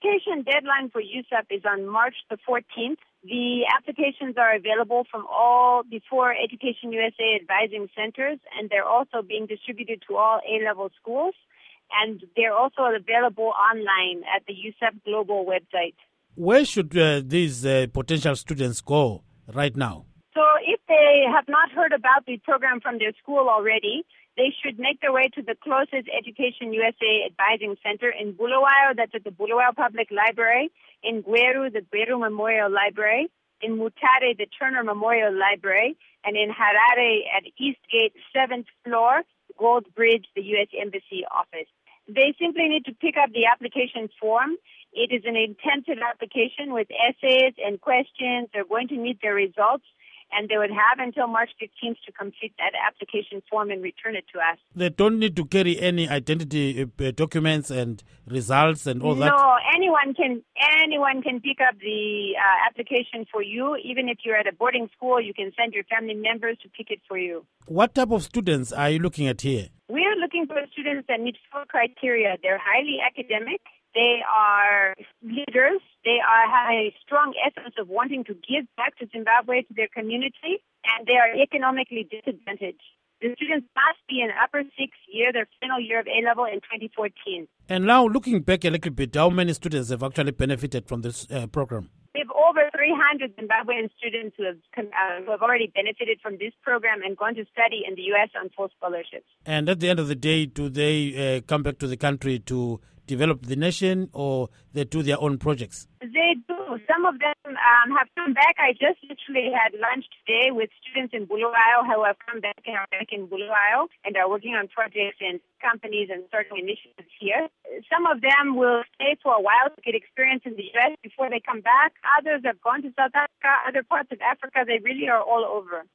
application deadline for USAP is on March the 14th. The applications are available from all before Education USA advising centers, and they're also being distributed to all A-level schools, and they're also available online at the USAP Global website. Where should these potential students go right now? So if they have not heard about the program from their school already, they should make their way to the closest Education USA Advising Center in Bulawayo, that's at the Bulawayo Public Library, in Gweru, the Gweru Memorial Library, in Mutare, the Turner Memorial Library, and in Harare at Eastgate, 7th floor, Gold Bridge, the U.S. Embassy office. They simply need to pick up the application form. It is an intensive application with essays and questions. They're going to need their results, and they would have until March 15th to complete that application form and return it to us. They don't need to carry any identity documents and results and all that? No, anyone can pick up the application for you. Even if you're at a boarding school, you can send your family members to pick it for you. What type of students are you looking at here? We are looking for students that meet 4 criteria. They're highly academic. They are leaders. They have a strong essence of wanting to give back to Zimbabwe, to their community, and they are economically disadvantaged. The students must be in upper 6th year, their final year of A-level in 2014. And now, looking back a little bit, how many students have actually benefited from this program? We have over 300 Zimbabwean students who have already benefited from this program and gone to study in the U.S. on full scholarships. And at the end of the day, do they come back to the country to develop the nation, or they do their own projects? They do. Some of them have come back. I just literally had lunch today with students in Bulawayo who have come back and are back in Bulawayo and are working on projects and companies and starting initiatives here. Some of them will stay for a while to get experience in the U.S. before they come back. Others have gone to South Africa, other parts of Africa. They really are all over.